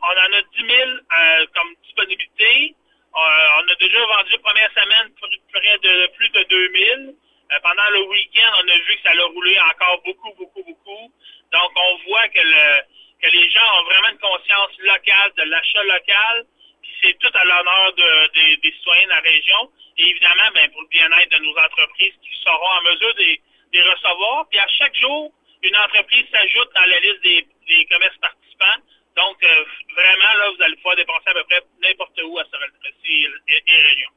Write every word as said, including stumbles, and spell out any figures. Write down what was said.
on en a dix mille euh, comme disponibilité. Euh, on a déjà vendu la première semaine près de plus de deux mille. Euh, pendant le week-end, on a vu que ça a roulé encore beaucoup, beaucoup, beaucoup. Donc, on voit que, le, que les gens ont vraiment une conscience locale de l'achat local. Puis c'est tout à l'honneur de, de, des citoyens de la région. Et évidemment, ben, pour le bien-être de nos entreprises qui seront en mesure de les recevoir. Puis à chaque jour, une entreprise s'ajoute dans la liste des, des commerces participants. Donc, euh, vraiment, là, vous allez pouvoir dépenser à peu près n'importe où à Sorel-Tracy et, et région.